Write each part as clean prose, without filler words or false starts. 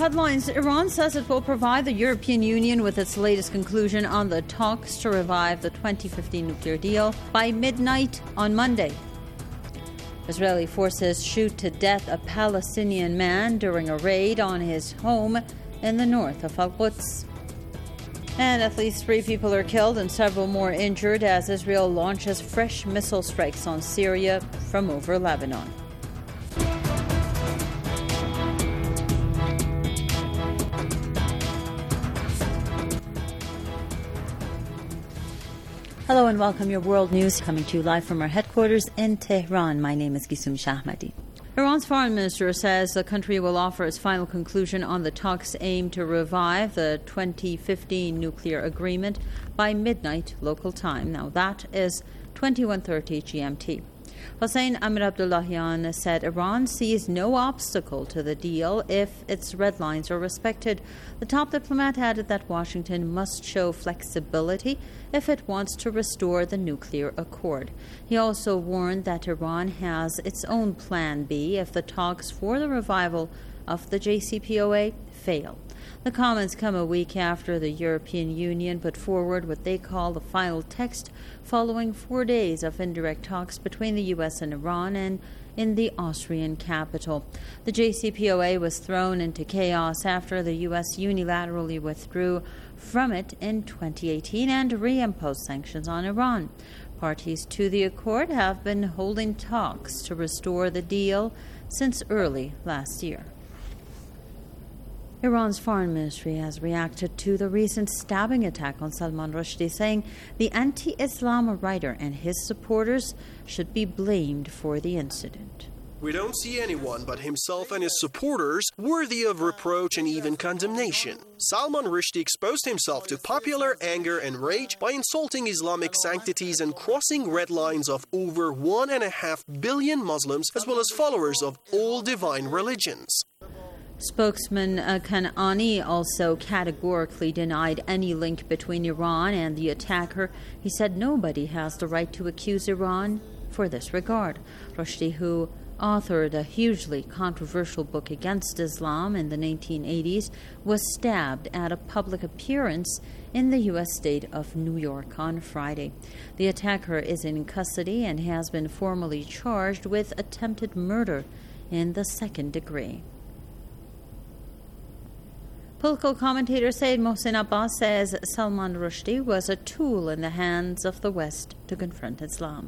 headlines, Iran says it will provide the European Union with its latest conclusion on the talks to revive the 2015 nuclear deal by midnight on Monday. Israeli forces shoot to death a Palestinian man during a raid on his home in the north of Al-Quds. And at least 3 people are killed and several more injured as Israel launches fresh missile strikes on Syria from over Lebanon. Hello and welcome. Your world news coming to you live from our headquarters in Tehran. My name is Gisum Shahmadi. Iran's foreign minister says the country will offer its final conclusion on the talks aimed to revive the 2015 nuclear agreement by midnight local time. Now that is 21:30 GMT. Hossein Amir Abdullahian said Iran sees no obstacle to the deal if its red lines are respected. The top diplomat added that Washington must show flexibility if it wants to restore the nuclear accord. He also warned that Iran has its own plan B if the talks for the revival of the JCPOA fail. The comments come a week after the European Union put forward what they call the final text following 4 days of indirect talks between the U.S. and Iran and in the Austrian capital. The JCPOA was thrown into chaos after the U.S. unilaterally withdrew from it in 2018 and reimposed sanctions on Iran. Parties to the accord have been holding talks to restore the deal since early last year. Iran's foreign ministry has reacted to the recent stabbing attack on Salman Rushdie, saying the anti-Islam writer and his supporters should be blamed for the incident. We don't see anyone but himself and his supporters worthy of reproach and even condemnation. Salman Rushdie exposed himself to popular anger and rage by insulting Islamic sanctities and crossing red lines of over 1.5 billion Muslims as well as followers of all divine religions. Spokesman Kanani also categorically denied any link between Iran and the attacker. He said nobody has the right to accuse Iran for this regard. Rushdie, who authored a hugely controversial book against Islam in the 1980s, was stabbed at a public appearance in the U.S. state of New York on Friday. The attacker is in custody and has been formally charged with attempted murder in the second degree. Political commentator Sayyid Mohsen Abbas says Salman Rushdie was a tool in the hands of the West to confront Islam.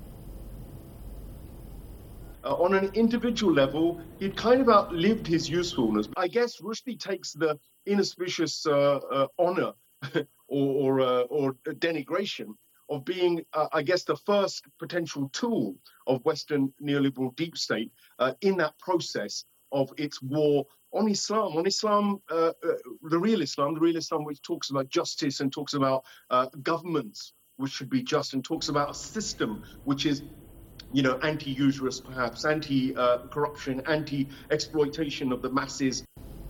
On an individual level, he'd kind of outlived his usefulness. I guess Rushdie takes the inauspicious honor or denigration of being, the first potential tool of Western neoliberal deep state in that process of its war on Islam, the real Islam which talks about justice and talks about governments which should be just and talks about a system which is, anti-usurious perhaps, anti-corruption, anti-exploitation of the masses.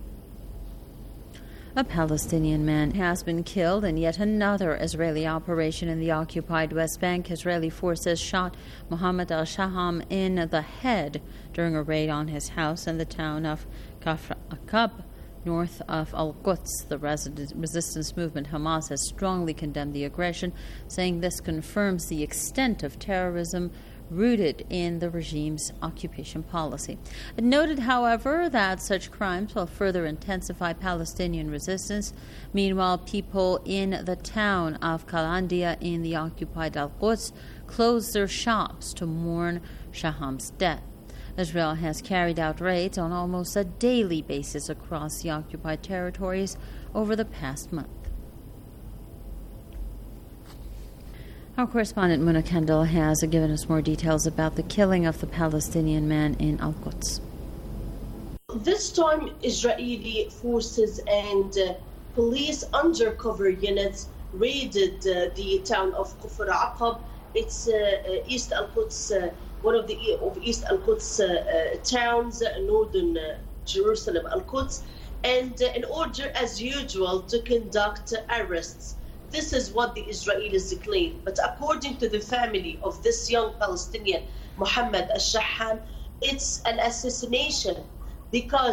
A Palestinian man has been killed in yet another Israeli operation in the occupied West Bank. Israeli forces shot Mohammed al-Shaham in the head during a raid on his house in the town of Kafr Aqab, north of Al-Quds. The resistance movement Hamas has strongly condemned the aggression, saying this confirms the extent of terrorism rooted in the regime's occupation policy. It noted, however, that such crimes will further intensify Palestinian resistance. Meanwhile, people in the town of Kalandia in the occupied Al-Quds closed their shops to mourn Shaham's death. Israel has carried out raids on almost a daily basis across the occupied territories over the past month. Our correspondent Muna Kendall has given us more details about the killing of the Palestinian man in Al-Quds. This time, Israeli forces and police undercover units raided the town of Kafr Aqab. It's East Al-Quds, one of East Al-Quds towns, northern Jerusalem, Al-Quds, and in order, as usual, to conduct arrests. This is what the Israelis claim. But according to the family of this young Palestinian, Mohammed al-Shaham, it's an assassination because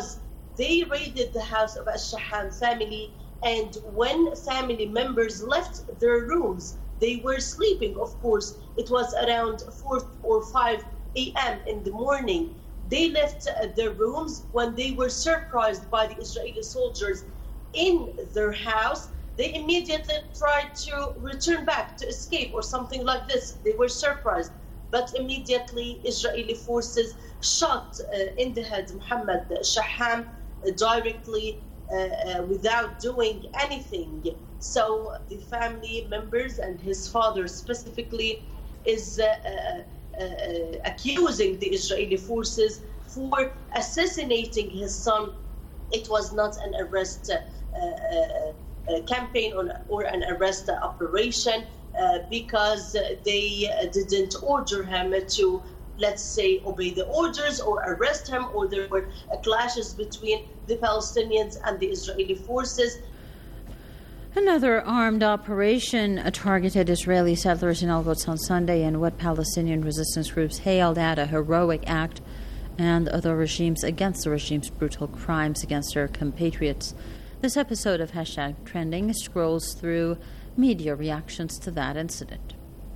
They raided the house of Al-Shaham family, and when family members left their rooms, they were sleeping, of course. It was around 4 or 5 a.m. in the morning. They left their rooms when they were surprised by the Israeli soldiers in their house. They immediately tried to return back, to escape or something like this. They were surprised. But immediately Israeli forces shot in the head Muhammad Shaham directly without doing anything. So the family members and his father specifically is accusing the Israeli forces for assassinating his son. It was not an arrest campaign or an arrest operation because they didn't order him to, let's say, obey the orders or arrest him, or there were clashes between the Palestinians and the Israeli forces. Another armed operation targeted Israeli settlers in Al-Quds on Sunday in what Palestinian resistance groups hailed as a heroic act and the regime's brutal crimes against their compatriots. This episode of #Trending scrolls through media reactions to that incident.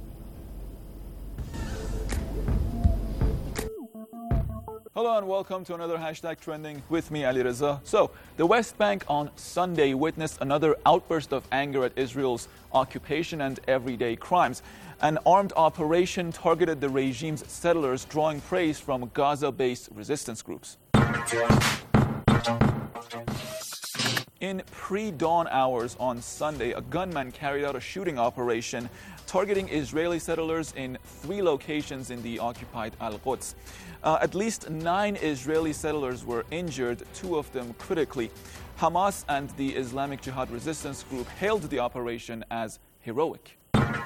Hello and welcome to another #Trending with me, Ali Reza. So, the West Bank on Sunday witnessed another outburst of anger at Israel's occupation and everyday crimes. An armed operation targeted the regime's settlers, drawing praise from Gaza-based resistance groups. In pre-dawn hours on Sunday, a gunman carried out a shooting operation targeting Israeli settlers in 3 locations in the occupied Al-Quds. At least 9 Israeli settlers were injured, 2 of them critically. Hamas and the Islamic Jihad resistance group hailed the operation as heroic.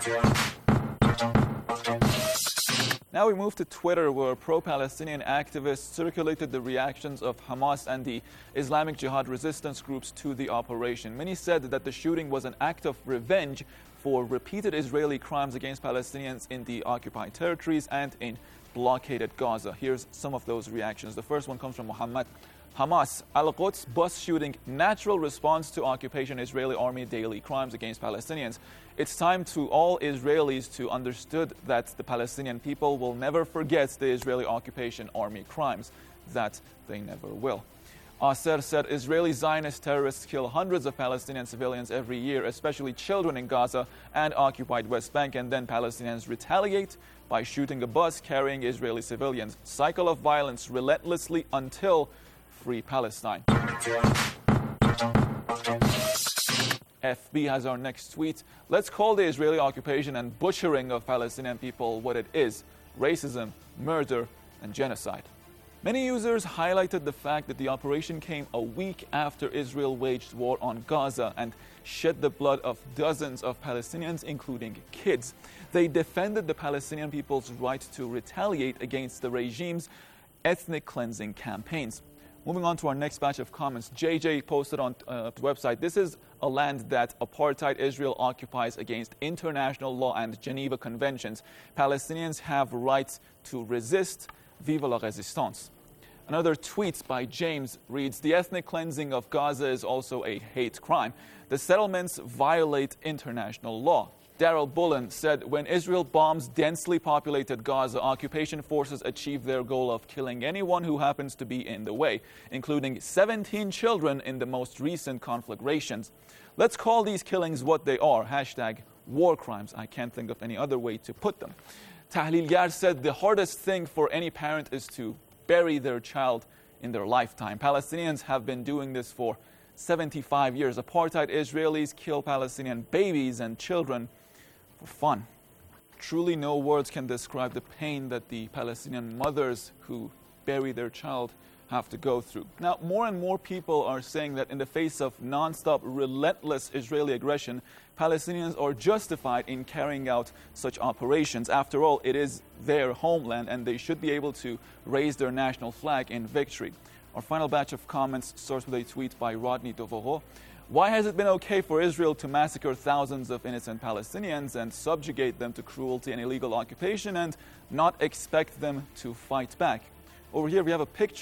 Now we move to Twitter, where pro-Palestinian activists circulated the reactions of Hamas and the Islamic Jihad resistance groups to the operation. Many said that the shooting was an act of revenge for repeated Israeli crimes against Palestinians in the occupied territories and in blockaded Gaza. Here's some of those reactions. The first one comes from Muhammad. Hamas, Al-Quds bus shooting, natural response to occupation Israeli army daily crimes against Palestinians. It's time to all Israelis to understood that the Palestinian people will never forget the Israeli occupation army crimes, that they never will. Aser said Israeli Zionist terrorists kill hundreds of Palestinian civilians every year, especially children in Gaza and occupied West Bank, and then Palestinians retaliate by shooting a bus carrying Israeli civilians. Cycle of violence relentlessly until free Palestine. FB has our next tweet. Let's call the Israeli occupation and butchering of Palestinian people what it is: racism, murder, and genocide. Many users highlighted the fact that the operation came a week after Israel waged war on Gaza and shed the blood of dozens of Palestinians, including kids. They defended the Palestinian people's right to retaliate against the regime's ethnic cleansing campaigns. Moving on to our next batch of comments, JJ posted on the website, this is a land that apartheid Israel occupies against international law and Geneva Conventions. Palestinians have rights to resist. Vive la résistance. Another tweet by James reads, the ethnic cleansing of Gaza is also a hate crime. The settlements violate international law. Daryl Bullen said, when Israel bombs densely populated Gaza, occupation forces achieve their goal of killing anyone who happens to be in the way, including 17 children in the most recent conflagrations. Let's call these killings what they are. #war crimes. I can't think of any other way to put them. Tahlilgar said, the hardest thing for any parent is to bury their child in their lifetime. Palestinians have been doing this for 75 years. Apartheid Israelis kill Palestinian babies and children for fun. Truly no words can describe the pain that the Palestinian mothers who bury their child have to go through. Now, more and more people are saying that in the face of non-stop, relentless Israeli aggression, Palestinians are justified in carrying out such operations. After all, it is their homeland and they should be able to raise their national flag in victory. Our final batch of comments starts with a tweet by Rodney Dovoro. Why has it been okay for Israel to massacre thousands of innocent Palestinians and subjugate them to cruelty and illegal occupation and not expect them to fight back? Over here we have a picture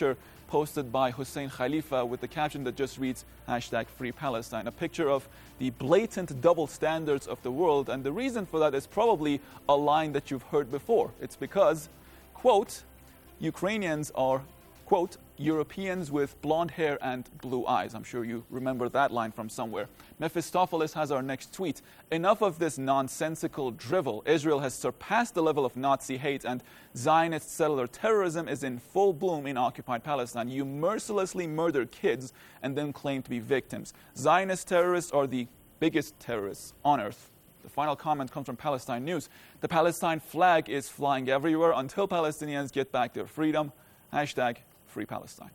posted by Hussein Khalifa with the caption that just reads #FreePalestine, a picture of the blatant double standards of the world. And the reason for that is probably a line that you've heard before. It's because, quote, Ukrainians are, quote, Europeans with blonde hair and blue eyes. I'm sure you remember that line from somewhere. Mephistopheles has our next tweet. Enough of this nonsensical drivel. Israel has surpassed the level of Nazi hate, and Zionist settler terrorism is in full bloom in occupied Palestine. You mercilessly murder kids and then claim to be victims. Zionist terrorists are the biggest terrorists on earth. The final comment comes from Palestine News. The Palestine flag is flying everywhere until Palestinians get back their freedom. #FreePalestine.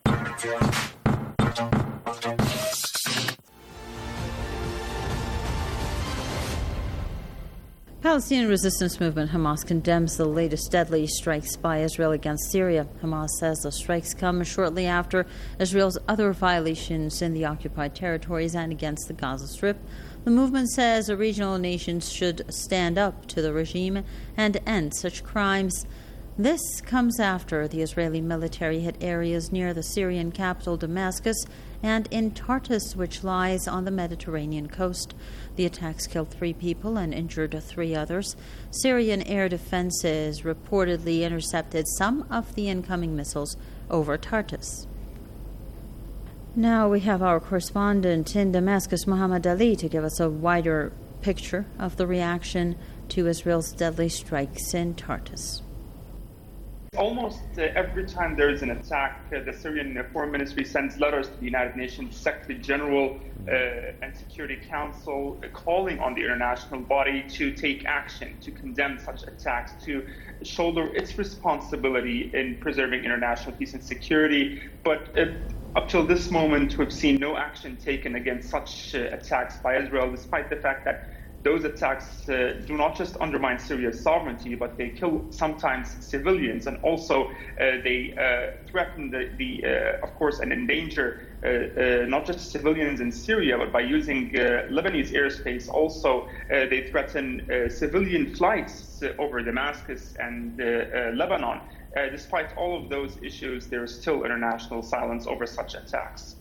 Palestinian resistance movement Hamas condemns the latest deadly strikes by Israel against Syria. Hamas says the strikes come shortly after Israel's other violations in the occupied territories and against the Gaza Strip. The movement says the regional nations should stand up to the regime and end such crimes. This comes after the Israeli military hit areas near the Syrian capital Damascus and in Tartus, which lies on the Mediterranean coast. The attacks killed 3 people and injured 3 others. Syrian air defenses reportedly intercepted some of the incoming missiles over Tartus. Now we have our correspondent in Damascus, Muhammad Ali, to give us a wider picture of the reaction to Israel's deadly strikes in Tartus. Almost every time there is an attack, the Syrian Foreign Ministry sends letters to the United Nations Secretary General and Security Council calling on the international body to take action, to condemn such attacks, to shoulder its responsibility in preserving international peace and security. But up till this moment, we've seen no action taken against such attacks by Israel, despite the fact that those attacks do not just undermine Syria's sovereignty, but they kill sometimes civilians, and also they threaten of course, and endanger not just civilians in Syria, but by using Lebanese airspace, also they threaten civilian flights over Damascus and Lebanon. Despite all of those issues, there is still international silence over such attacks.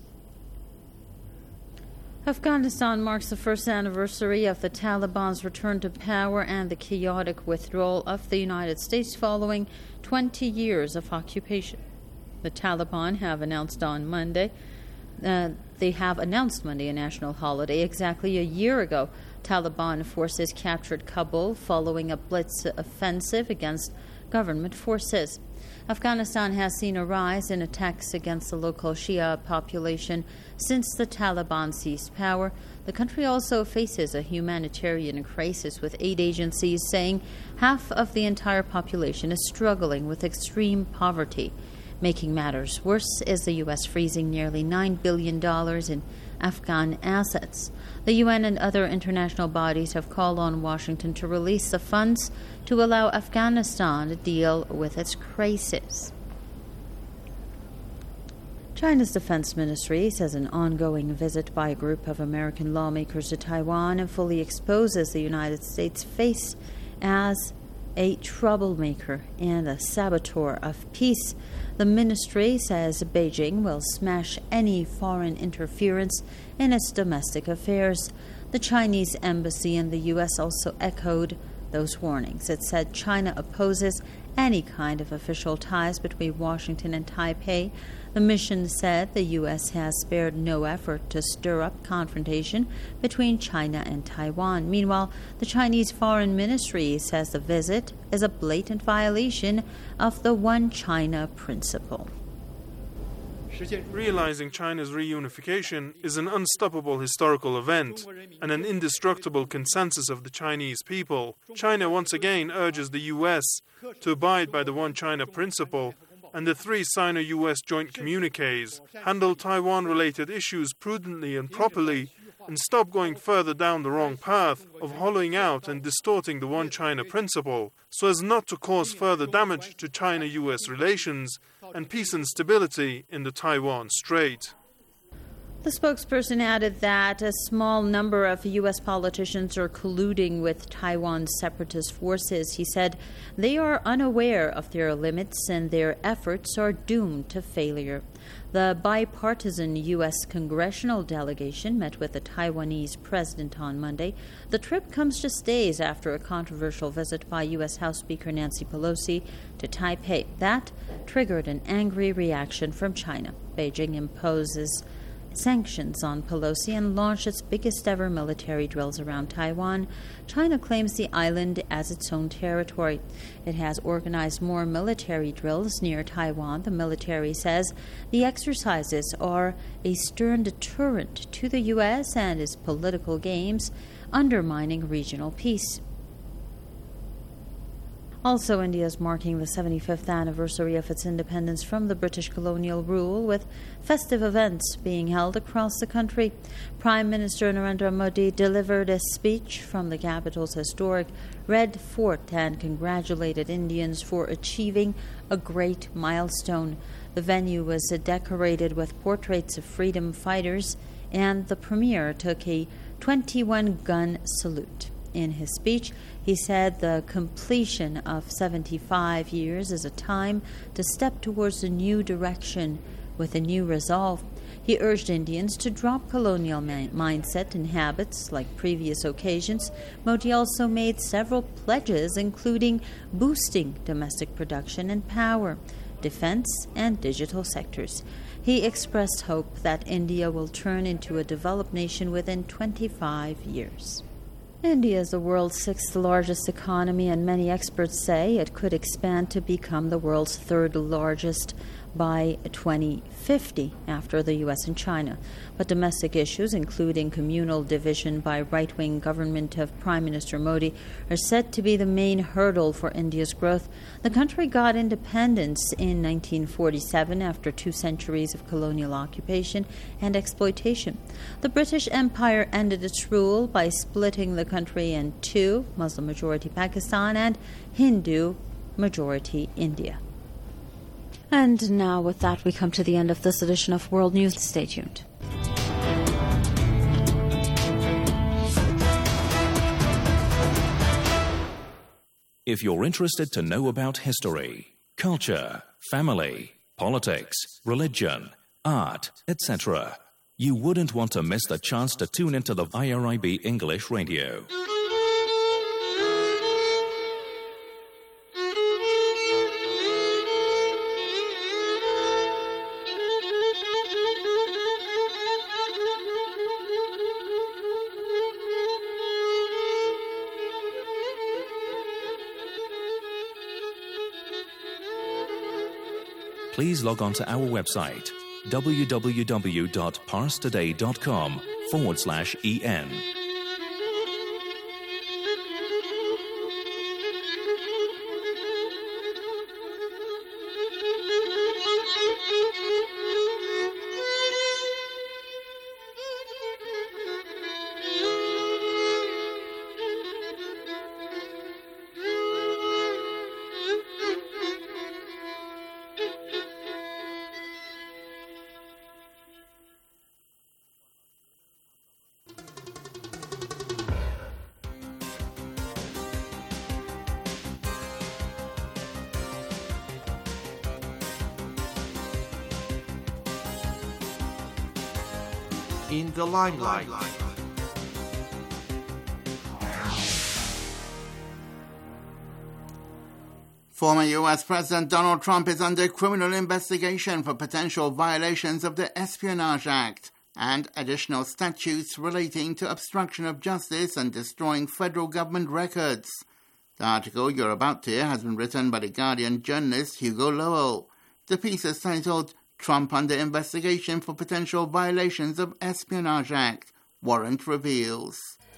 Afghanistan marks the first anniversary of the Taliban's return to power and the chaotic withdrawal of the United States following 20 years of occupation. The Taliban have announced Monday a national holiday. Exactly a year ago, Taliban forces captured Kabul following a blitz offensive against government forces. Afghanistan has seen a rise in attacks against the local Shia population since the Taliban seized power. The country also faces a humanitarian crisis, with aid agencies saying half of the entire population is struggling with extreme poverty. Making matters worse is the U.S. freezing nearly $9 billion in Afghan assets. The UN and other international bodies have called on Washington to release the funds to allow Afghanistan to deal with its crisis. China's defense ministry says an ongoing visit by a group of American lawmakers to Taiwan fully exposes the United States' face as a troublemaker and a saboteur of peace. The ministry says Beijing will smash any foreign interference in its domestic affairs. The Chinese embassy in the U.S. also echoed those warnings. It said China opposes any kind of official ties between Washington and Taipei. The mission said the U.S. has spared no effort to stir up confrontation between China and Taiwan. Meanwhile, the Chinese Foreign Ministry says the visit is a blatant violation of the One China principle. Realizing China's reunification is an unstoppable historical event and an indestructible consensus of the Chinese people. China once again urges the U.S. to abide by the One China principle and the 3 Sino-U.S. joint communiques, handle Taiwan-related issues prudently and properly, and stop going further down the wrong path of hollowing out and distorting the One China principle, so as not to cause further damage to China-U.S. relations and peace and stability in the Taiwan Strait. The spokesperson added that a small number of U.S. politicians are colluding with Taiwan's separatist forces. He said they are unaware of their limits and their efforts are doomed to failure. The bipartisan U.S. congressional delegation met with the Taiwanese president on Monday. The trip comes just days after a controversial visit by U.S. House Speaker Nancy Pelosi to Taipei. That triggered an angry reaction from China. Beijing imposes sanctions on Pelosi and launched its biggest ever military drills around Taiwan. China claims the island as its own territory. It has organized more military drills near Taiwan. The military says the exercises are a stern deterrent to the U.S. and its political games, undermining regional peace. Also, India is marking the 75th anniversary of its independence from the British colonial rule, with festive events being held across the country. Prime Minister Narendra Modi delivered a speech from the capital's historic Red Fort and congratulated Indians for achieving a great milestone. The venue was decorated with portraits of freedom fighters, and the premier took a 21-gun salute. In his speech, he said the completion of 75 years is a time to step towards a new direction with a new resolve. He urged Indians to drop colonial mindset and habits like previous occasions. Modi also made several pledges, including boosting domestic production and power, defense, and digital sectors. He expressed hope that India will turn into a developed nation within 25 years. India is the world's sixth largest economy, and many experts say it could expand to become the world's third largest by 2050 after the U.S. and China. But domestic issues, including communal division by right-wing government of Prime Minister Modi, are said to be the main hurdle for India's growth. The country got independence in 1947 after 2 centuries of colonial occupation and exploitation. The British Empire ended its rule by splitting the country in two, Muslim-majority Pakistan and Hindu-majority India. And now, with that, we come to the end of this edition of World News. Stay tuned. If you're interested to know about history, culture, family, politics, religion, art, etc., you wouldn't want to miss the chance to tune into the IRIB English Radio. Please log on to our website, www.parstoday.com/en. In the limelight. Former U.S. President Donald Trump is under criminal investigation for potential violations of the Espionage Act and additional statutes relating to obstruction of justice and destroying federal government records. The article you're about to hear has been written by The Guardian journalist Hugo Lowell. The piece is titled Trump under investigation for potential violations of Espionage Act, warrant reveals.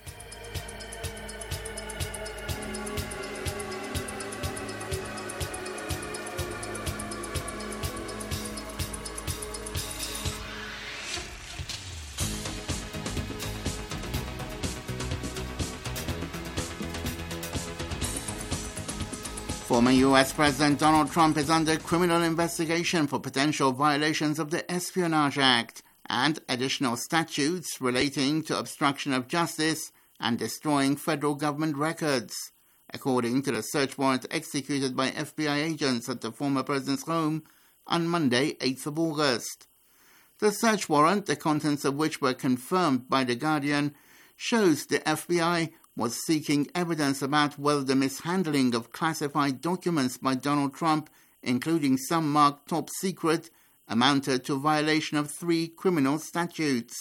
Former U.S. President Donald Trump is under criminal investigation for potential violations of the Espionage Act and additional statutes relating to obstruction of justice and destroying federal government records, according to the search warrant executed by FBI agents at the former president's home on Monday, 8th of August. The search warrant, the contents of which were confirmed by The Guardian, shows the FBI was seeking evidence about whether the mishandling of classified documents by Donald Trump, including some marked top secret, amounted to violation of 3 criminal statutes.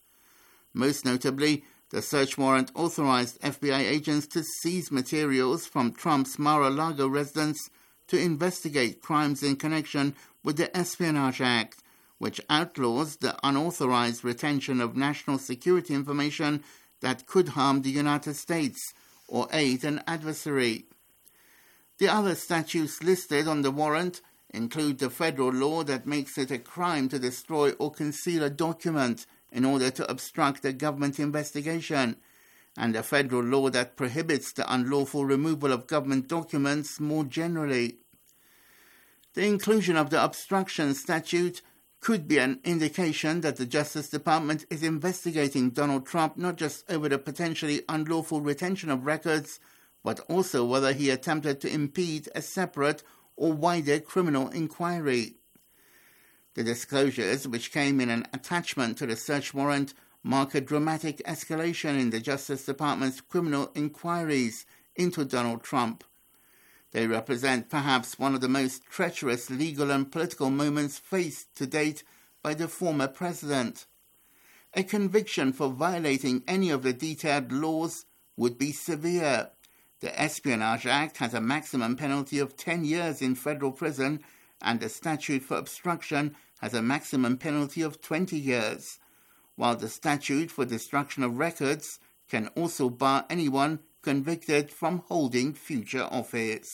Most notably, the search warrant authorized FBI agents to seize materials from Trump's Mar-a-Lago residence to investigate crimes in connection with the Espionage Act, which outlaws the unauthorized retention of national security information that could harm the United States or aid an adversary. The other statutes listed on the warrant include the federal law that makes it a crime to destroy or conceal a document in order to obstruct a government investigation, and a federal law that prohibits the unlawful removal of government documents more generally. The inclusion of the obstruction statute could be an indication that the Justice Department is investigating Donald Trump not just over the potentially unlawful retention of records, but also whether he attempted to impede a separate or wider criminal inquiry. The disclosures, which came in an attachment to the search warrant, mark a dramatic escalation in the Justice Department's criminal inquiries into Donald Trump. They represent perhaps one of the most treacherous legal and political moments faced to date by the former president. A conviction for violating any of the detailed laws would be severe. The Espionage Act has a maximum penalty of 10 years in federal prison, and the statute for obstruction has a maximum penalty of 20 years, while the statute for destruction of records can also bar anyone convicted from holding future office.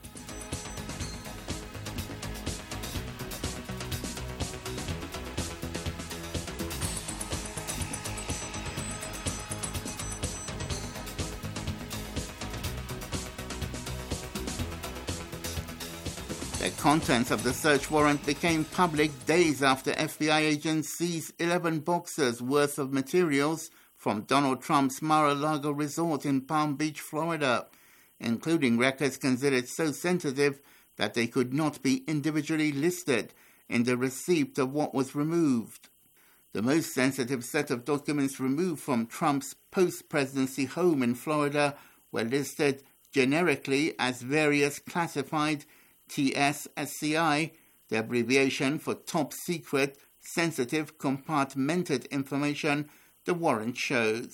The contents of the search warrant became public days after FBI agents seized 11 boxes worth of materials from Donald Trump's Mar-a-Lago resort in Palm Beach, Florida, including records considered so sensitive that they could not be individually listed in the receipt of what was removed. The most sensitive set of documents removed from Trump's post-presidency home in Florida were listed generically as various classified TSSCI, the abbreviation for top secret, sensitive, compartmented information, the warrant shows.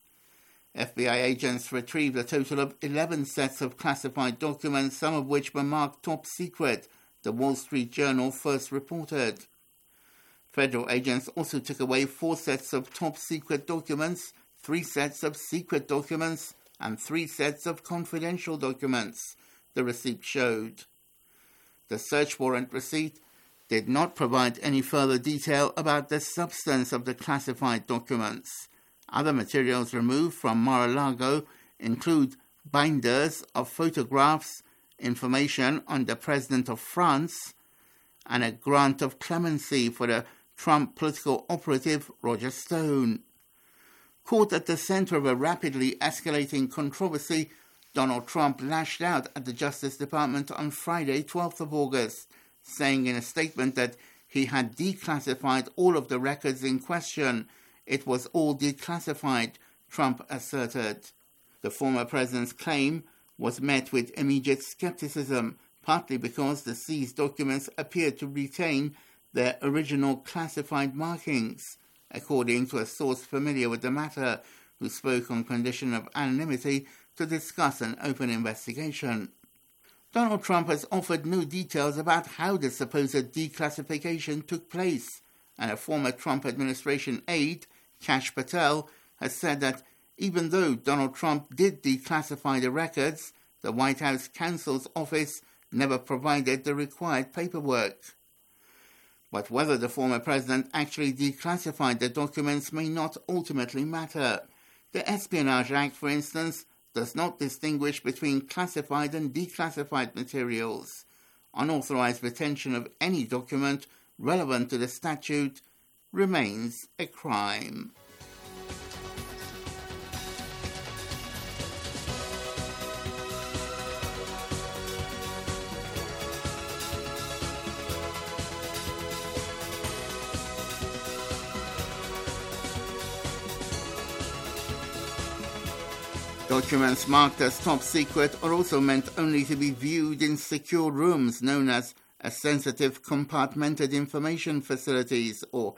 FBI agents retrieved a total of 11 sets of classified documents, some of which were marked top secret, the Wall Street Journal first reported. Federal agents also took away 4 sets of top secret documents, 3 sets of secret documents, and 3 sets of confidential documents, the receipt showed. The search warrant receipt did not provide any further detail about the substance of the classified documents. Other materials removed from Mar-a-Lago include binders of photographs, information on the President of France, and a grant of clemency for the Trump political operative Roger Stone. Caught at the center of a rapidly escalating controversy, Donald Trump lashed out at the Justice Department on Friday, 12th of August, saying in a statement that he had declassified all of the records in question. It was all declassified, Trump asserted. The former president's claim was met with immediate skepticism, partly because the seized documents appeared to retain their original classified markings, according to a source familiar with the matter, who spoke on condition of anonymity to discuss an open investigation. Donald Trump has offered no details about how the supposed declassification took place, and a former Trump administration aide, Kash Patel, has said that even though Donald Trump did declassify the records, the White House counsel's office never provided the required paperwork. But whether the former president actually declassified the documents may not ultimately matter. The Espionage Act, for instance, does not distinguish between classified and declassified materials. Unauthorized retention of any document relevant to the statute remains a crime. Documents marked as top secret are also meant only to be viewed in secure rooms known as Sensitive Compartmented Information Facilities, or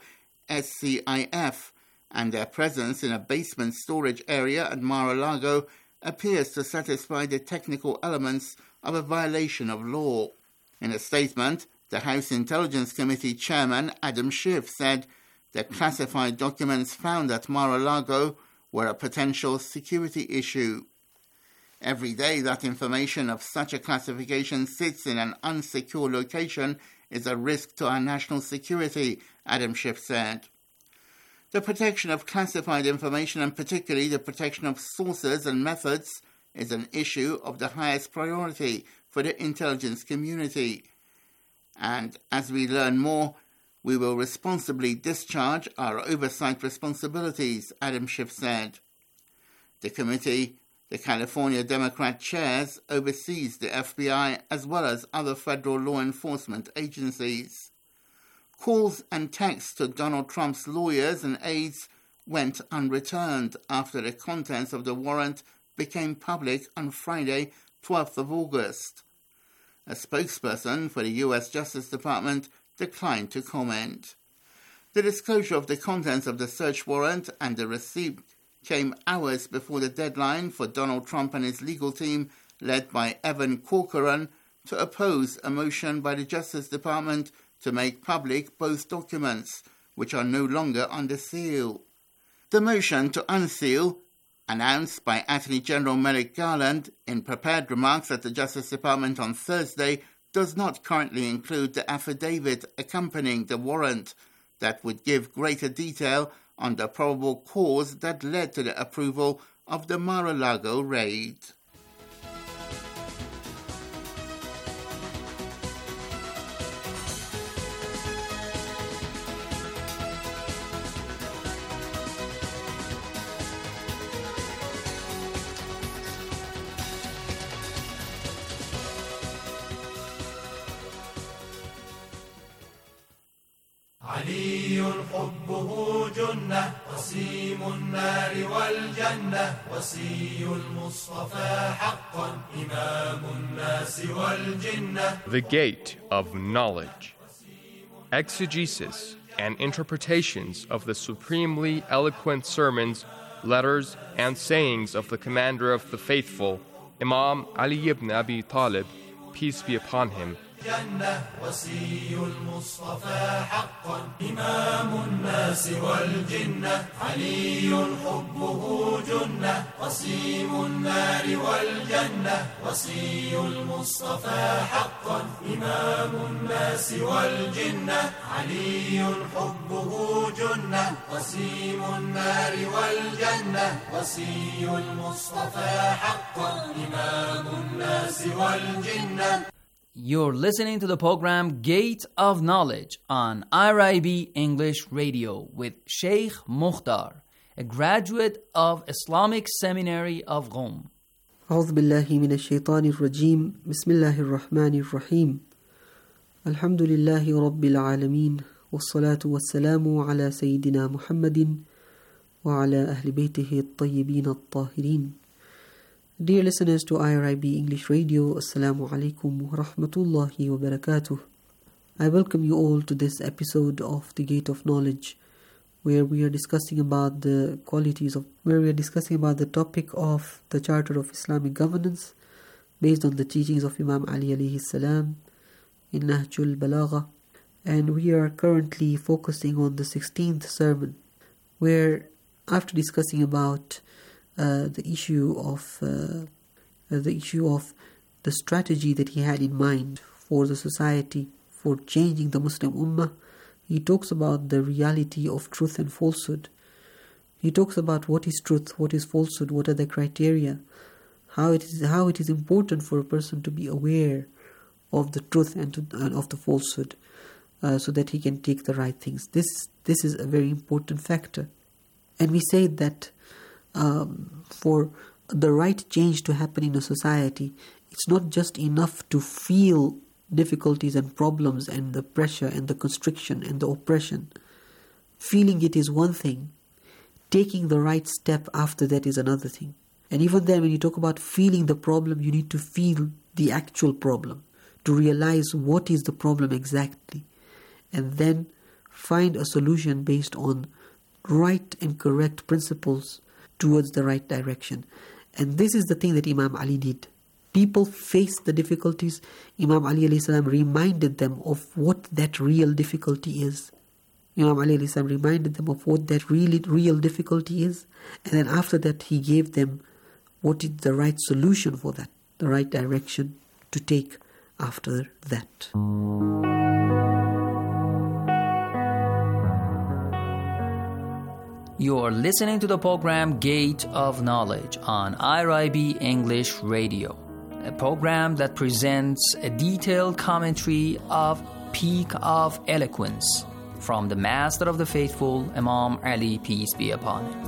SCIF, and their presence in a basement storage area at Mar-a-Lago appears to satisfy the technical elements of a violation of law. In a statement, the House Intelligence Committee Chairman Adam Schiff said the classified documents found at Mar-a-Lago were a potential security issue. Every day that information of such a classification sits in an unsecure location is a risk to our national security, Adam Schiff said. The protection of classified information, and particularly the protection of sources and methods, is an issue of the highest priority for the intelligence community. And as we learn more, we will responsibly discharge our oversight responsibilities, Adam Schiff said. The committee, the California Democrat chairs, oversees the FBI as well as other federal law enforcement agencies. Calls and texts to Donald Trump's lawyers and aides went unreturned after the contents of the warrant became public on Friday, 12th of August. A spokesperson for the U.S. Justice Department declined to comment. The disclosure of the contents of the search warrant and the receipt came hours before the deadline for Donald Trump and his legal team, led by Evan Corcoran, to oppose a motion by the Justice Department to make public both documents, which are no longer under seal. The motion to unseal, announced by Attorney General Merrick Garland in prepared remarks at the Justice Department on Thursday, does not currently include the affidavit accompanying the warrant that would give greater detail on the probable cause that led to the approval of the Mar-a-Lago raid. علي حبه جنة وسيم النار والجنة وصي المصطفى حقا إمام الناس والجنة. The Gate of Knowledge. Exegesis and interpretations of the supremely eloquent sermons, letters, and sayings of the Commander of the Faithful, Imam Ali ibn Abi Talib, peace be upon him. جنة وصي المصطفى حقا إمام الناس والجنة علي حبه جنة وسيم النار والجنة وصي المصطفى حقا إمام الناس والجنة علي حبه جنة وسيم النار والجنة وصي المصطفى حقا إمام الناس والجنة. You're listening to the program Gate of Knowledge on IRIB English Radio with Sheikh Mukhtar, a graduate of Islamic Seminary of Qom. أعوذ بالله من الشيطان الرجيم بسم الله الرحمن الرحيم الحمد لله رب العالمين والصلاة والسلام على سيدنا محمد وعلى أهل بيته الطيبين الطاهرين. Dear listeners to IRIB English Radio, Assalamu alaikum wa rahmatullahi wa barakatuh. I welcome you all to this episode of The Gate of Knowledge, where we are discussing about the topic of the Charter of Islamic Governance based on the teachings of Imam Ali alayhi salam in Nahjul Balagha. And we are currently focusing on the 16th sermon, where after discussing about the issue of the strategy that he had in mind for the society, for changing the Muslim Ummah, he talks about the reality of truth and falsehood. He talks about what is truth, what is falsehood, what are the criteria, how it is important for a person to be aware of the truth and of the falsehood. so that he can take the right things. This is a very important factor. And we say that for the right change to happen in a society, it's not just enough to feel difficulties and problems and the pressure and the constriction and the oppression. Feeling it is one thing. Taking the right step after that is another thing. And even then, when you talk about feeling the problem, you need to feel the actual problem, to realize what is the problem exactly, and then find a solution based on right and correct principles towards the right direction. And this is the thing that Imam Ali did. People faced the difficulties. Imam Ali alayhi salam reminded them of what that real difficulty is. Imam Ali alayhi salam reminded them of what that real difficulty is. And then after that, he gave them what is the right solution for that, the right direction to take after that. You are listening to the program Gate of Knowledge on IRIB English Radio, a program that presents a detailed commentary of Peak of Eloquence from the Master of the Faithful, Imam Ali, peace be upon him.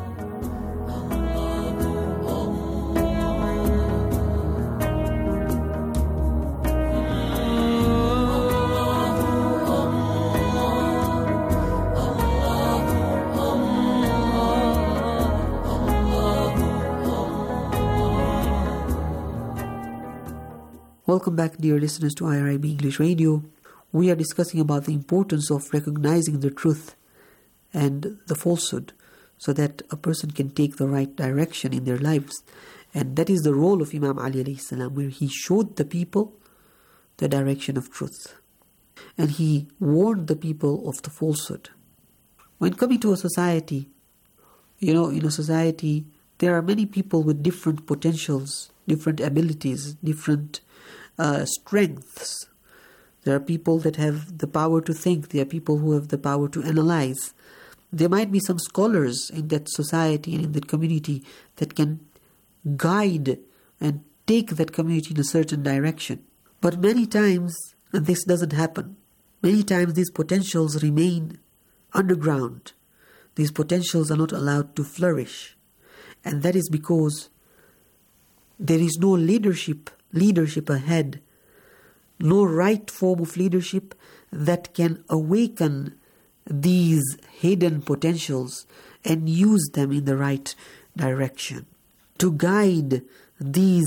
Welcome back, dear listeners, to IRIB English Radio. We are discussing about the importance of recognizing the truth and the falsehood so that a person can take the right direction in their lives. And that is the role of Imam Ali alayhi salam, where he showed the people the direction of truth. And he warned the people of the falsehood. When coming to a society, in a society, there are many people with different potentials, different abilities, different strengths. There are people that have the power to think. There are people who have the power to analyze. There might be some scholars in that society and in that community that can guide and take that community in a certain direction. But many times this doesn't happen. Many times these potentials remain underground. These potentials are not allowed to flourish. And that is because there is no leadership ahead, no right form of leadership that can awaken these hidden potentials and use them in the right direction, to guide these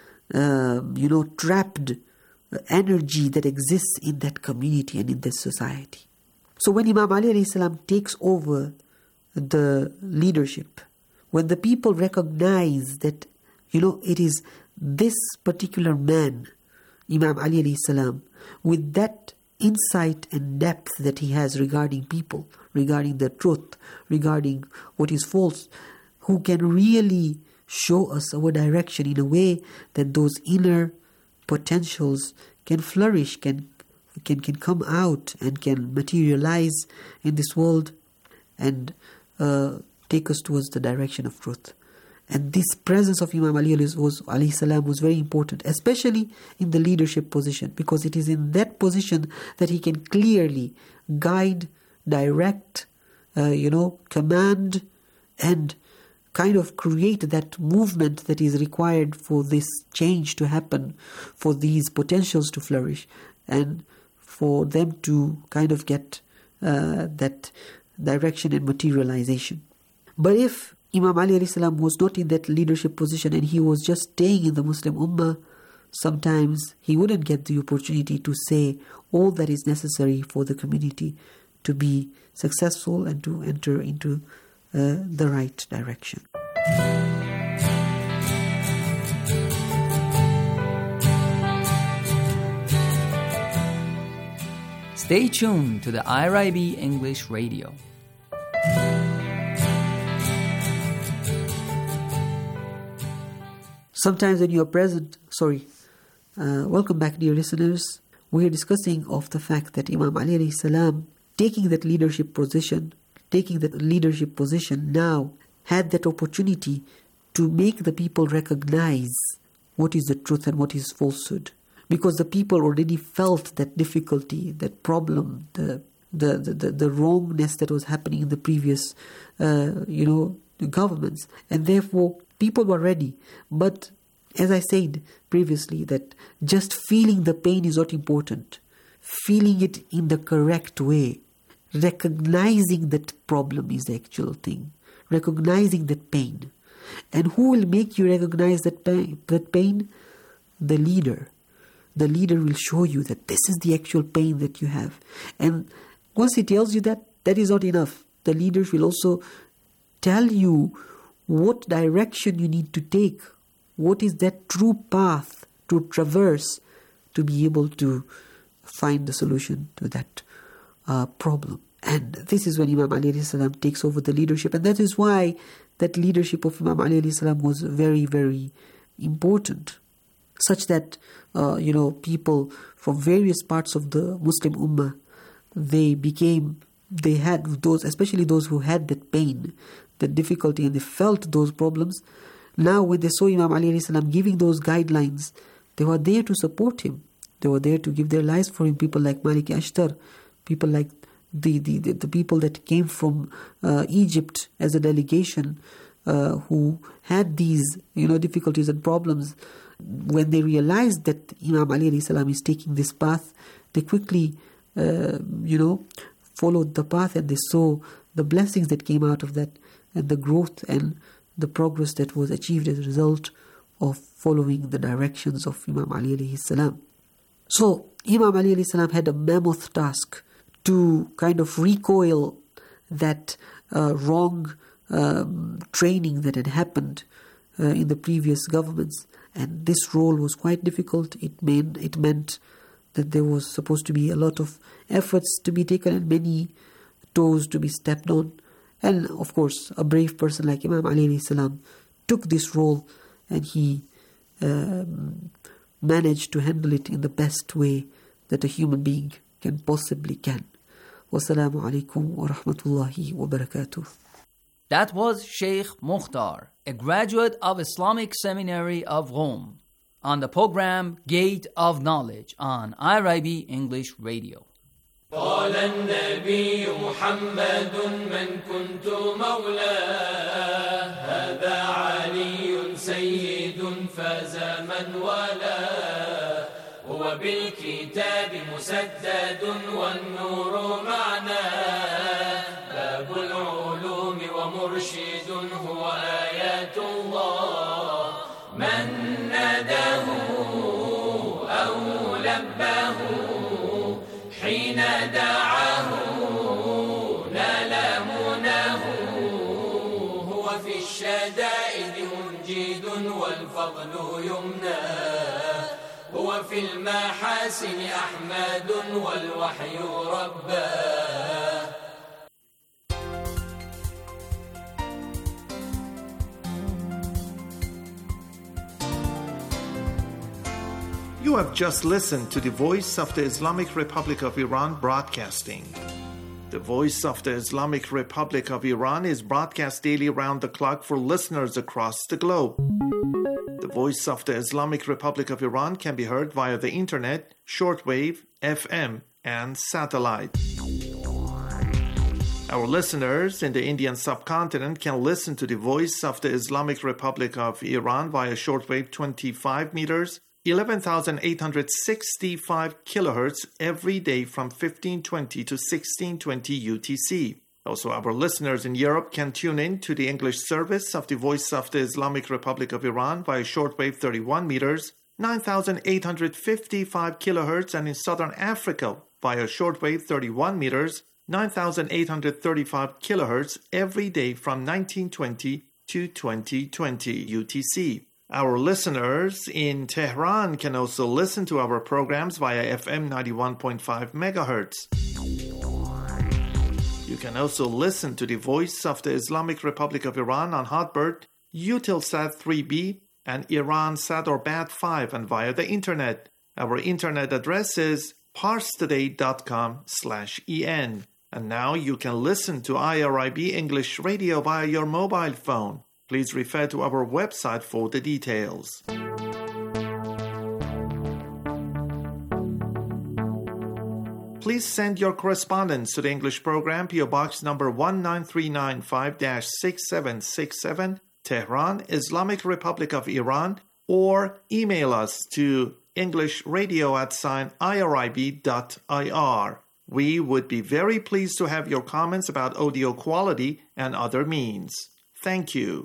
trapped energy that exists in that community and in this society. So when Imam Ali alayhi salam takes over the leadership, when the people recognize that it is this particular man, Imam Ali alayhi salam, with that insight and depth that he has regarding people, regarding the truth, regarding what is false, who can really show us our direction in a way that those inner potentials can flourish, can come out and can materialize in this world and take us towards the direction of truth. And this presence of Imam Ali alayhi salam was very important, especially in the leadership position, because it is in that position that he can clearly guide, direct, command, and kind of create that movement that is required for this change to happen, for these potentials to flourish, and for them to kind of get that direction and materialization. But if Imam Ali alayhi salam was not in that leadership position and he was just staying in the Muslim Ummah, sometimes he wouldn't get the opportunity to say all that is necessary for the community to be successful and to enter into the right direction. Stay tuned to the IRIB English Radio. Sometimes when you are present, welcome back, dear listeners. We are discussing of the fact that Imam Ali alayhi salam, taking that leadership position now, had that opportunity to make the people recognize what is the truth and what is falsehood. because the people already felt that difficulty, that problem, the wrongness that was happening in the previous, governments. And therefore, people were ready. But as I said previously, that just feeling the pain is not important. Feeling it in the correct way. Recognizing that problem is the actual thing. Recognizing that pain. And who will make you recognize that pain? The leader. The leader will show you that this is the actual pain that you have. And once he tells you that, that is not enough. The leaders will also tell you what direction you need to take. What is that true path to traverse to be able to find the solution to that problem. And this is when Imam Ali alayhi salam takes over the leadership. And that is why that leadership of Imam Ali alayhi salam was very, very important. Such that, people from various parts of the Muslim Ummah, they had those, especially those who had that pain, that difficulty, and they felt those problems. Now when they saw Imam Ali alayhi salam giving those guidelines, they were there to support him. They were there to give their lives for him. People like Malik Ashtar, people like the people that came from Egypt as a delegation, who had these difficulties and problems. When they realized that Imam Ali alayhi salam is taking this path, they quickly followed the path, and they saw the blessings that came out of that, and the growth and the progress that was achieved as a result of following the directions of Imam Ali alayhi salam. So Imam Ali alayhi salam had a mammoth task to kind of recoil that wrong training that had happened in the previous governments. And this role was quite difficult. It meant that there was supposed to be a lot of efforts to be taken and many toes to be stepped on. And of course, a brave person like Imam Ali alayhi salam took this role, and he managed to handle it in the best way that a human being possibly can. Wassalamu alaikum wa rahmatullahi wa barakatuh. That was Sheikh Mukhtar, a graduate of Islamic Seminary of Rome, on the program Gate of Knowledge on IRIB English Radio. قال النبي محمد من كنت مولاه هذا علي سيد فاز من والاه هو بالكتاب مسدد والنور معناه باب العلوم ومرشد هو آيات الله من ناداه أو لباه حين دعاه نال مناه هو في الشدائد منجد والفضل يمناه هو في المحاسن أحمد والوحي رباه. You have just listened to the Voice of the Islamic Republic of Iran broadcasting. The Voice of the Islamic Republic of Iran is broadcast daily around the clock for listeners across the globe. The Voice of the Islamic Republic of Iran can be heard via the internet, shortwave, FM, and satellite. Our listeners in the Indian subcontinent can listen to the Voice of the Islamic Republic of Iran via shortwave 25 meters, 11,865 kilohertz every day from 1520 to 1620 UTC. Also, our listeners in Europe can tune in to the English service of the Voice of the Islamic Republic of Iran via shortwave 31 meters, 9,855 kilohertz, and in Southern Africa via shortwave 31 meters, 9,835 kilohertz every day from 1920 to 2020 UTC. Our listeners in Tehran can also listen to our programs via FM 91.5 megahertz. You can also listen to the Voice of the Islamic Republic of Iran on Hotbird, Eutelsat 3B, and Iransat or BAT5, and via the internet. Our internet address is parstoday.com/en. And now you can listen to IRIB English Radio via your mobile phone. Please refer to our website for the details. please send your correspondence to the English program, PO Box number 19395-6767, Tehran, Islamic Republic of Iran, or email us to englishradio@irib.ir. We would be very pleased to have your comments about audio quality and other means. Thank you.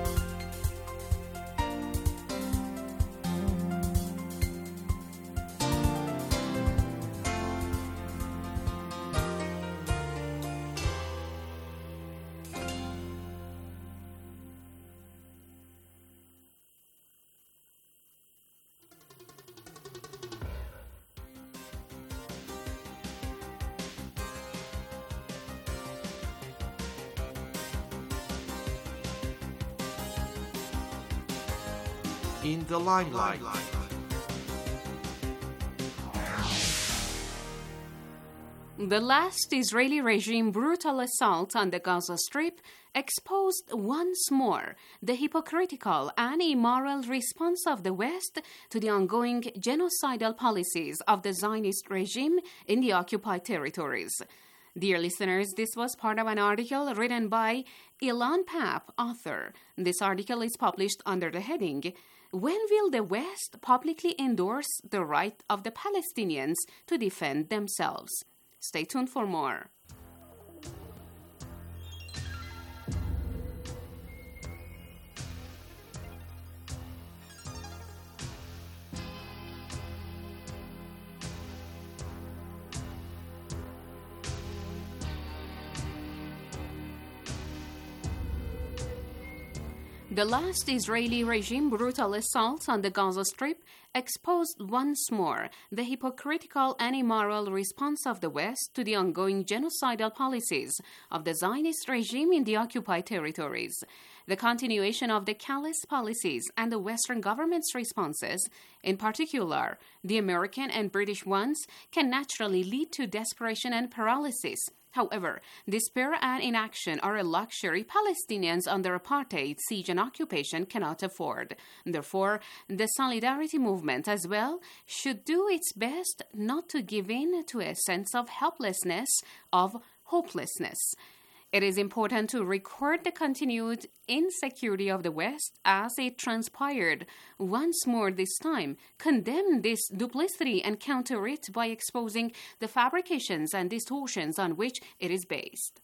In the limelight. The last Israeli regime brutal assault on the Gaza Strip exposed once more the hypocritical and immoral response of the West to the ongoing genocidal policies of the Zionist regime in the occupied territories. Dear listeners, this was part of an article written by Ilan Papp, author. This article is published under the heading, "When will the West publicly endorse the right of the Palestinians to defend themselves?" Stay tuned for more. The last Israeli regime brutal assault on the Gaza Strip exposed once more the hypocritical and immoral response of the West to the ongoing genocidal policies of the Zionist regime in the occupied territories. The continuation of the callous policies and the Western government's responses, in particular the American and British ones, can naturally lead to desperation and paralysis. However, despair and inaction are a luxury Palestinians under apartheid, siege, and occupation cannot afford. Therefore, the Solidarity Movement as well should do its best not to give in to a sense of helplessness, of hopelessness. It is important to record the continued insecurity of the West as it transpired. Once more this time, condemn this duplicity and counter it by exposing the fabrications and distortions on which it is based.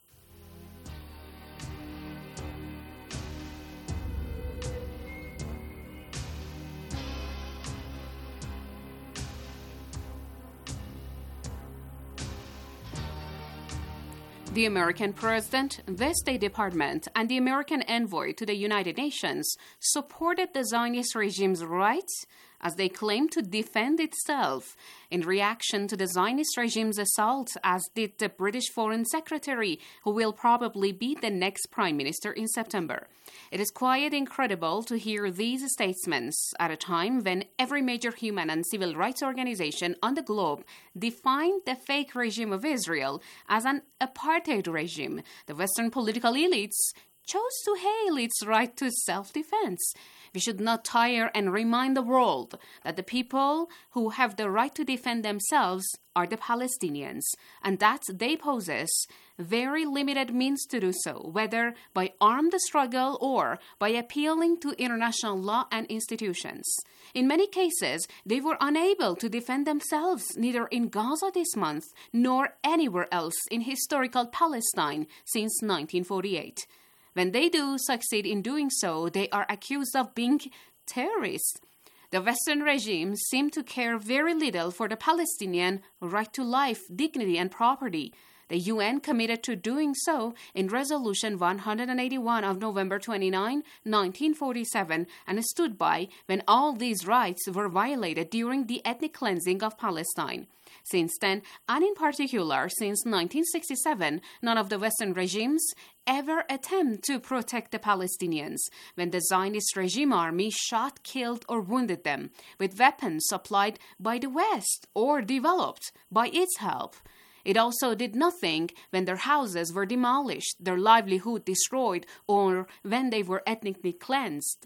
The American president, the State Department, and the American envoy to the United Nations supported the Zionist regime's rights as they claim to defend itself in reaction to the Zionist regime's assault, as did the British Foreign Secretary, who will probably be the next Prime Minister in September. It is quite incredible to hear these statements at a time when every major human and civil rights organization on the globe defined the fake regime of Israel as an apartheid regime. The Western political elites chose to hail its right to self-defense. We should not tire and remind the world that the people who have the right to defend themselves are the Palestinians, and that they possess very limited means to do so, whether by armed struggle or by appealing to international law and institutions. In many cases, they were unable to defend themselves neither in Gaza this month nor anywhere else in historical Palestine since 1948. When they do succeed in doing so, they are accused of being terrorists. The Western regimes seem to care very little for the Palestinian right to life, dignity, and property. The UN committed to doing so in Resolution 181 of November 29, 1947, and stood by when all these rights were violated during the ethnic cleansing of Palestine. Since then, and in particular since 1967, none of the Western regimes ever attempt to protect the Palestinians when the Zionist regime army shot, killed, or wounded them with weapons supplied by the West or developed by its help. It also did nothing when their houses were demolished, their livelihood destroyed, or when they were ethnically cleansed.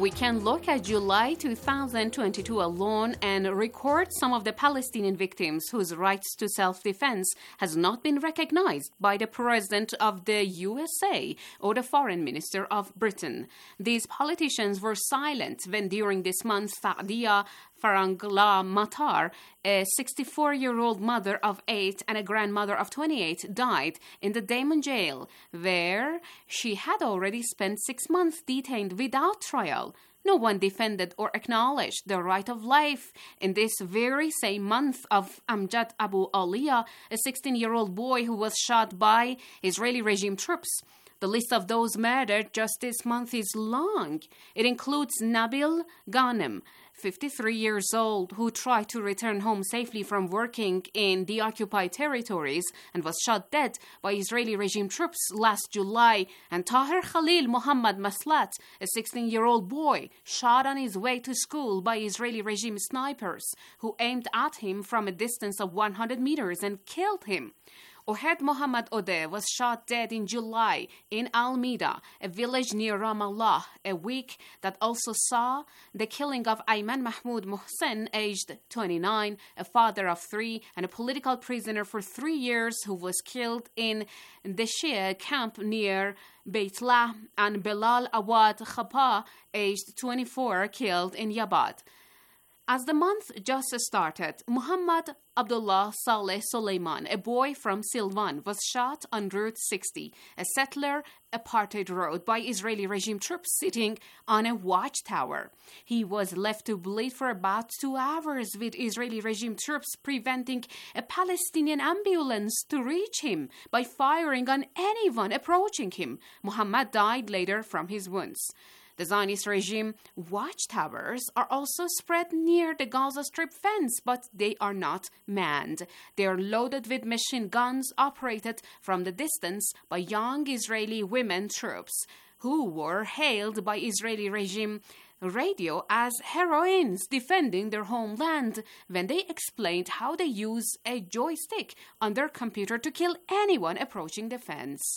We can look at July 2022 alone and record some of the Palestinian victims whose rights to self-defense has not been recognized by the President of the USA or the Foreign Minister of Britain. These politicians were silent when during this month Sa'diya Farangla Matar, a 64-year-old mother of 8 and a grandmother of 28, died in the Dammam jail, where she had already spent 6 months detained without trial. No one defended or acknowledged the right of life. In this very same month of Amjad Abu Aliyah, a 16-year-old boy who was shot by Israeli regime troops. The list of those murdered just this month is long. It includes Nabil Ghanem, 53 years old, who tried to return home safely from working in the occupied territories and was shot dead by Israeli regime troops last July, and Tahir Khalil Muhammad Maslat, a 16-year-old boy, shot on his way to school by Israeli regime snipers who aimed at him from a distance of 100 meters and killed him. Ohed Mohammad Odeh was shot dead in July in Al-Mida, a village near Ramallah, a week that also saw the killing of Ayman Mahmoud Mohsen, aged 29, a father of 3 and a political prisoner for 3 years who was killed in the Shia camp near Beitlah, and Bilal Awad Khapa, aged 24, killed in Yabad. As the month just started, Muhammad Abdullah Saleh Suleiman, a boy from Silvan, was shot on Route 60, a settler apartheid road, by Israeli regime troops sitting on a watchtower. He was left to bleed for about 2 hours, with Israeli regime troops preventing a Palestinian ambulance to reach him by firing on anyone approaching him. Muhammad died later from his wounds. The Zionist regime watchtowers are also spread near the Gaza Strip fence, but they are not manned. They are loaded with machine guns operated from the distance by young Israeli women troops, who were hailed by Israeli regime radio as heroines defending their homeland when they explained how they use a joystick on their computer to kill anyone approaching the fence.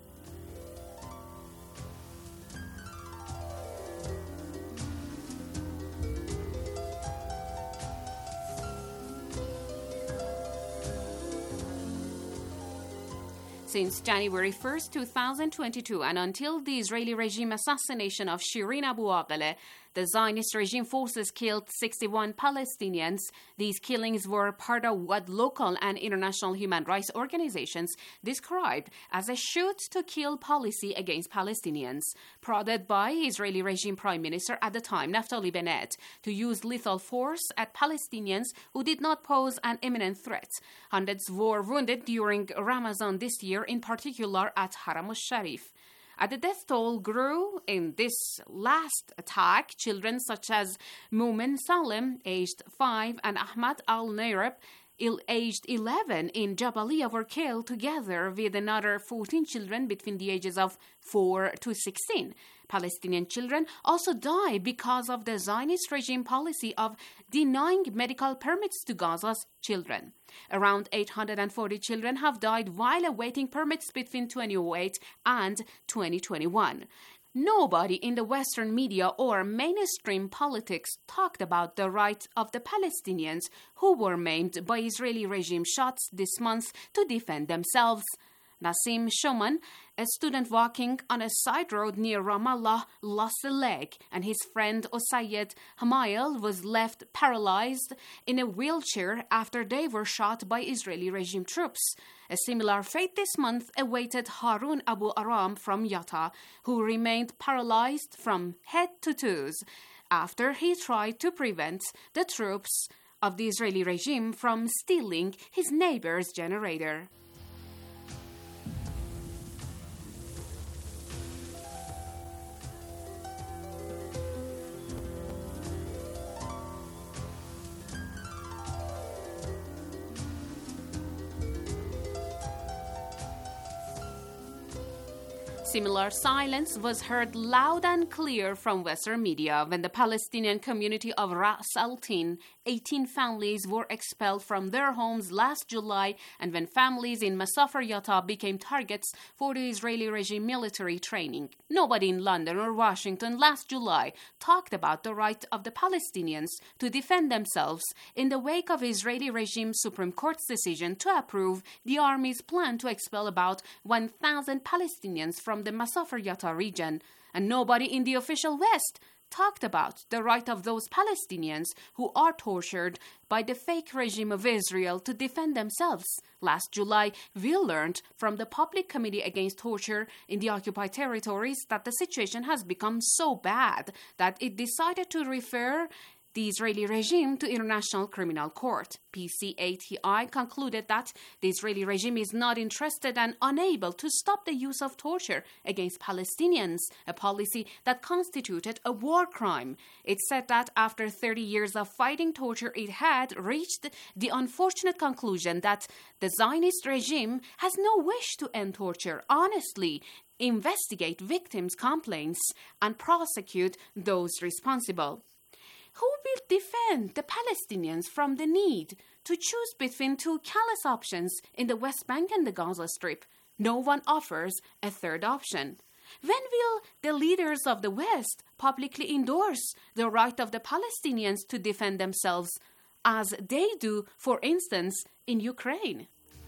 Since January 1st, 2022, and until the Israeli regime assassination of Shirin Abu Akleh, the Zionist regime forces killed 61 Palestinians. These killings were part of what local and international human rights organizations described as a shoot-to-kill policy against Palestinians, prodded by Israeli regime Prime Minister at the time, Naftali Bennett, to use lethal force at Palestinians who did not pose an imminent threat. Hundreds were wounded during Ramadan this year, in particular at Haram al-Sharif. As the death toll grew in this last attack, children such as Mumin Salem, aged 5, and Ahmad al-Nairab, aged 11, in Jabaliyah were killed together with another 14 children between the ages of 4 to 16. Palestinian children also die because of the Zionist regime policy of denying medical permits to Gaza's children. Around 840 children have died while awaiting permits between 2008 and 2021. Nobody in the Western media or mainstream politics talked about the rights of the Palestinians who were maimed by Israeli regime shots this month to defend themselves. Nassim Shoman, a student walking on a side road near Ramallah, lost a leg, and his friend Osayed Hamayel was left paralyzed in a wheelchair after they were shot by Israeli regime troops. A similar fate this month awaited Harun Abu Aram from Yatta, who remained paralyzed from head to toes after he tried to prevent the troops of the Israeli regime from stealing his neighbor's generator. Similar silence was heard loud and clear from Western media when the Palestinian community of Ras al-Tin, 18 families were expelled from their homes last July, and when families in Masafer Yatta became targets for the Israeli regime military training. Nobody in London or Washington last July talked about the right of the Palestinians to defend themselves in the wake of Israeli regime Supreme Court's decision to approve the army's plan to expel about 1,000 Palestinians from the Masafer Yatta region. And nobody in the official West talked about the right of those Palestinians who are tortured by the fake regime of Israel to defend themselves. Last July, we learned from the Public Committee Against Torture in the occupied territories that the situation has become so bad that it decided to refer the Israeli regime to International Criminal Court. PCATI concluded that the Israeli regime is not interested and unable to stop the use of torture against Palestinians, a policy that constituted a war crime. It said that after 30 years of fighting torture, it had reached the unfortunate conclusion that the Zionist regime has no wish to end torture honestly, investigate victims' complaints, and prosecute those responsible. Who will defend the Palestinians from the need to choose between two callous options in the West Bank and the Gaza Strip? No one offers a third option. When will the leaders of the West publicly endorse the right of the Palestinians to defend themselves, as they do, for instance, in Ukraine?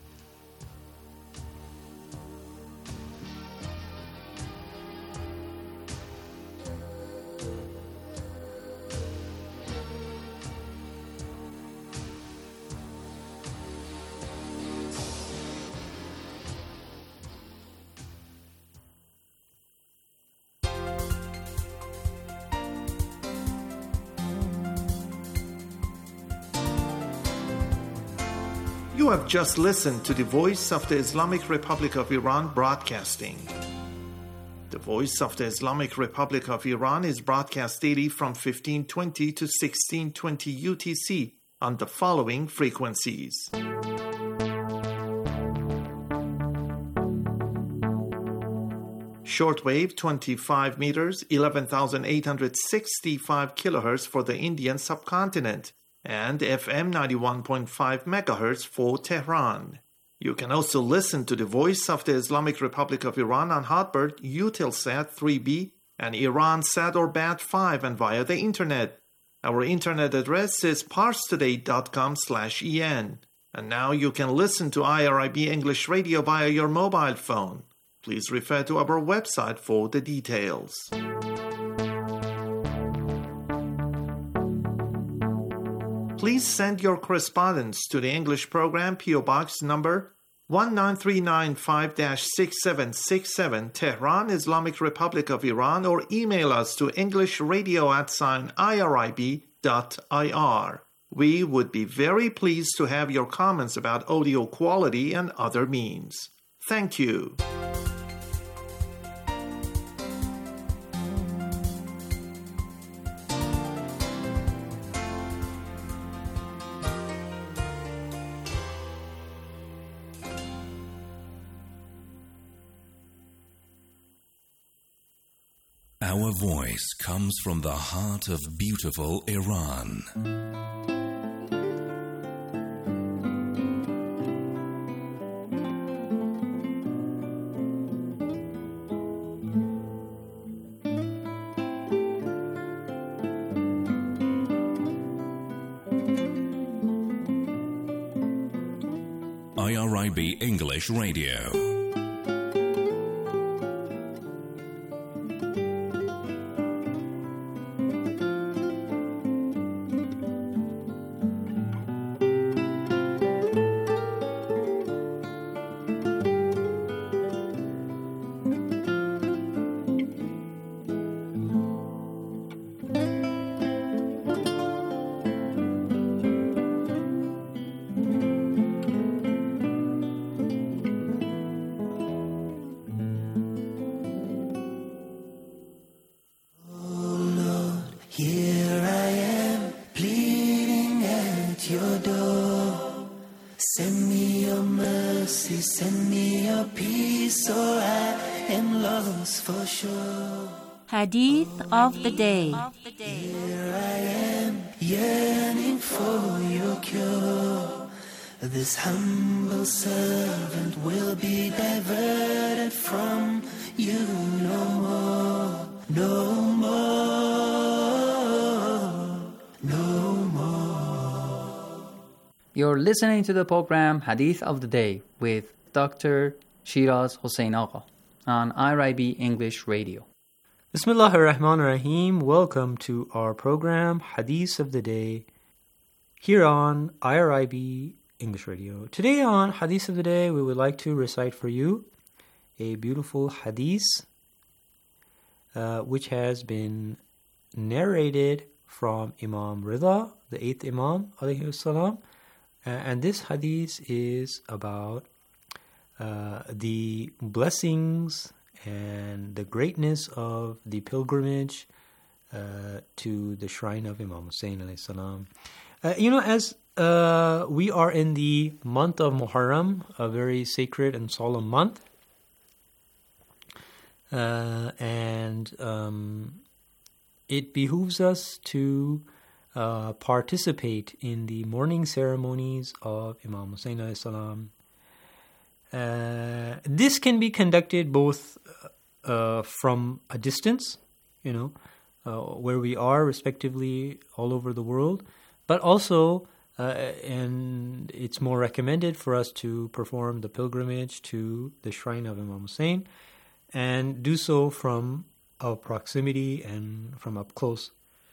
You have just listened to the Voice of the Islamic Republic of Iran broadcasting. The Voice of the Islamic Republic of Iran is broadcast daily from 1520 to 1620 UTC on the following frequencies. Shortwave 25 meters, 11,865 kilohertz for the Indian subcontinent, and FM 91.5 megahertz for Tehran. You can also listen to the Voice of the Islamic Republic of Iran on Hotbird, Eutelsat 3B, and Iransat or Bat5 and via the internet. Our internet address is parstoday.com/en. And now you can listen to IRIB English Radio via your mobile phone. Please refer to our website for the details. Please send your correspondence to the English program, P.O. Box number 19395-6767, Tehran, Islamic Republic of Iran, or email us to englishradio@irib.ir. We would be very pleased to have your comments about audio quality and other means. Thank you. Our voice comes from the heart of beautiful Iran. IRIB English Radio. Send me your mercy. mercy, send me your peace, or I am lost for sure. Hadith of the Day. Here I am, yearning for your cure. This humble servant will be diverted from you no more, no more, no more. You're listening to the program Hadith of the Day with Dr. Shiraz Hossein Agha on IRIB English Radio. Bismillah ar-Rahman ar-Rahim. Welcome to our program Hadith of the Day here on IRIB English Radio. Today on Hadith of the Day, we would like to recite for you a beautiful hadith which has been narrated from Imam Rida, the 8th Imam, alayhi salam. And this hadith is about the blessings and the greatness of the pilgrimage to the shrine of Imam Hussein alayhi salam. As we are in the month of Muharram, a very sacred and solemn month, and it behooves us to participate in the mourning ceremonies of Imam Hussein alayhi salam. This can be conducted both from a distance, where we are respectively all over the world, but also, and it's more recommended for us to perform the pilgrimage to the shrine of Imam Hussein and do so from a proximity and from up close.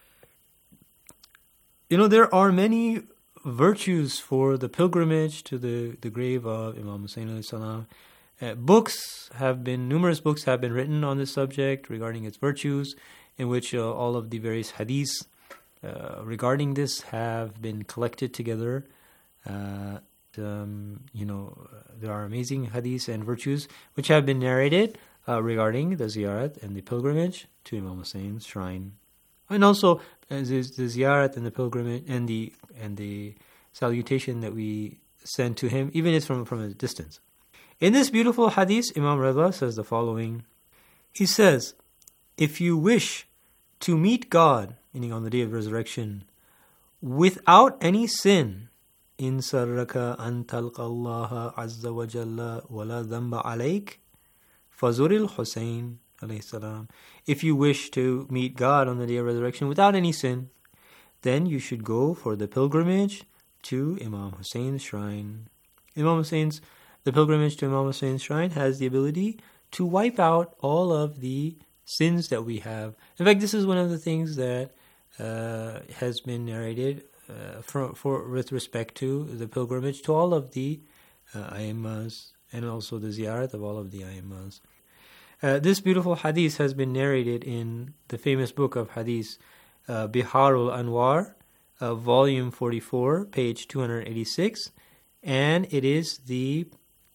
There are many virtues for the pilgrimage to the grave of Imam Hussein alayhi salam. Numerous books have been written on this subject regarding its virtues, in which all of the various hadiths regarding this have been collected together. There are amazing hadiths and virtues which have been narrated regarding the ziyarat and the pilgrimage to Imam Hussein's shrine, and also the ziyarat and the pilgrimage and the salutation that we send to him, even if from a distance. In this beautiful hadith, Imam Rida says the following. He says, if you wish to meet God, meaning on the day of resurrection, without any sin, in sarraka an talqa Allah azza wa jalla wa la dhanba alayk, fazuril Hussein alayhi salam. If you wish to meet God on the day of resurrection without any sin, then you should go for the pilgrimage to Imam Hussein's shrine. The pilgrimage to Imam Hussein's shrine has the ability to wipe out all of the sins that we have. In fact, this is one of the things that has been narrated with respect to the pilgrimage to all of the Aimmas, and also the ziyarat of all of the Aimmas. This beautiful hadith has been narrated in the famous book of hadith, Biharul Anwar, volume 44, page 286, and it is the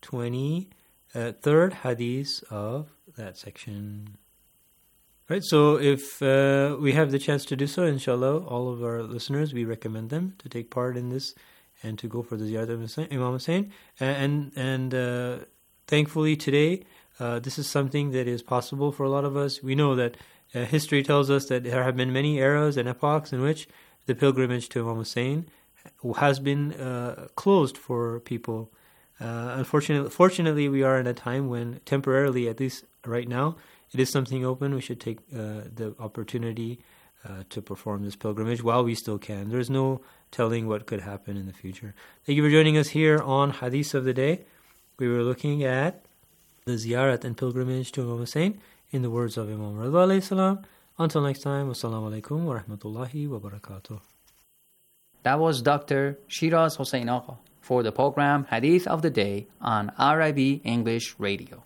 23rd hadith of that section. Right, so if we have the chance to do so, inshallah, all of our listeners, we recommend them to take part in this and to go for the ziyarat of Imam Hussein. And thankfully today, this is something that is possible for a lot of us. We know that history tells us that there have been many eras and epochs in which the pilgrimage to Imam Hussein has been closed for people. Fortunately, we are in a time when temporarily, at least right now, it is something open. We should take the opportunity to perform this pilgrimage while we still can. There's no telling what could happen in the future. Thank you for joining us here on Hadith of the Day. We were looking at the ziyarat and pilgrimage to Imam Hussein in the words of Imam Rida alayhi salam. Until next time, wassalamu alaikum wa rahmatullahi wa barakatuh. That was Dr. Shiraz Hossein Agha for the program Hadith of the Day on IRIB English Radio.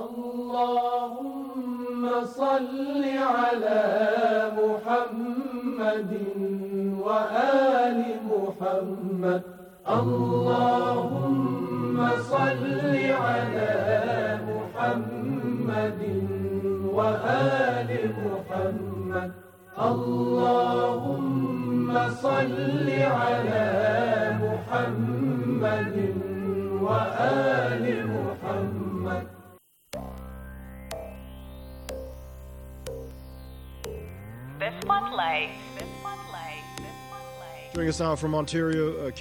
اللهم صل على محمد وآل محمد اللهم صل على محمد وآل محمد اللهم صل على محمد وآل محمد. Joining us now from Ontario,